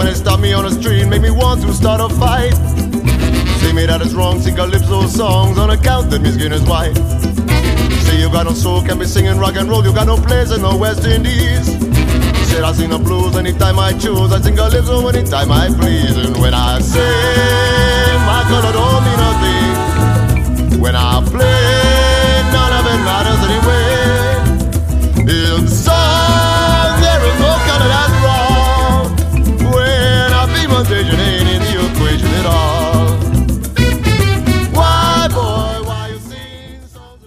they stop me on the street, make me want to start a fight. Say me that it's wrong, sing calypso songs on account that my skin is white. Say you got no soul, can't be singing rock and roll, you got no place in the West Indies. Said I sing the blues anytime I choose, I sing calypso anytime I please. And when I sing, my color don't mean nothing. When I